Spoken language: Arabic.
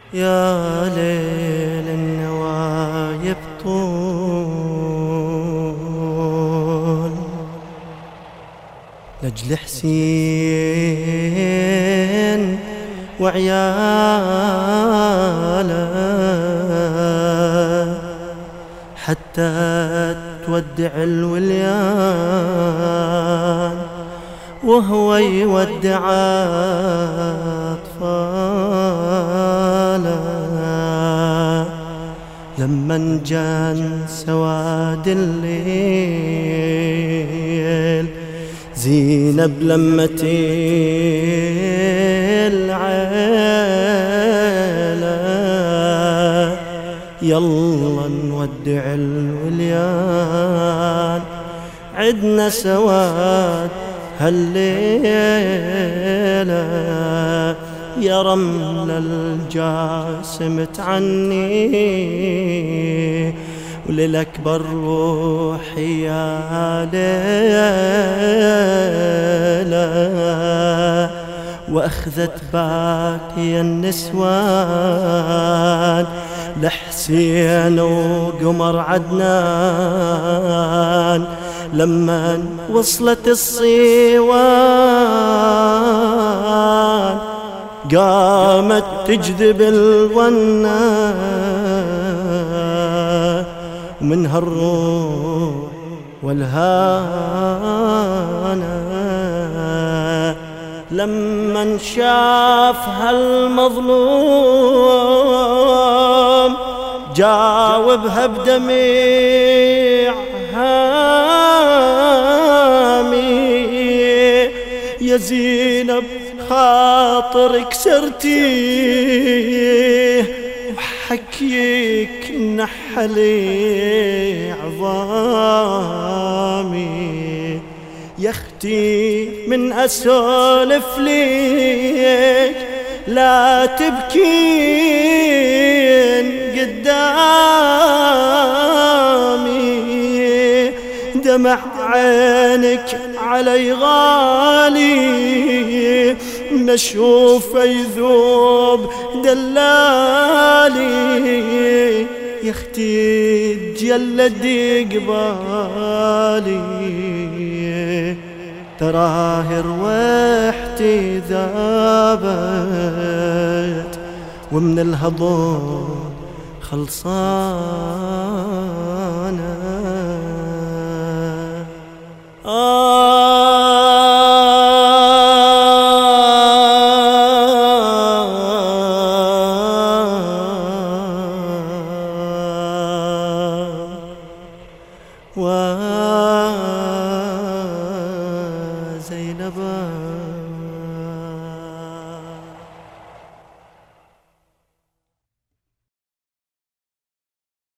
يا ليل النوايب طول لأجل حسين وعياله حتى تودع الوليان وهو يودع أطفاله. لمن جان سواد الليل زينب لمة العيلة يلا نودع الوليان عدنا سواد هالليلة يا رمل الجاسم تعني وللأكبر روحي يا ليلة وأخذت باقي النسوان لحسين وقمر عدنان. لما وصلت الصيوان قامت تجذب الونة ومن هالروح والهانة لمن شاف هالمظلوم جاوبها بدميع هامي يا زينب خاطر كسرتيه وحكيك نحلي عظامي يا اختي من اسولف ليك لا تبكين قدامي دمع عينك علي غالي نشوف يذوب دلالي يا اختي تجلدي قبالي تراهي روحتي ذابت ومن الهضم خلصان.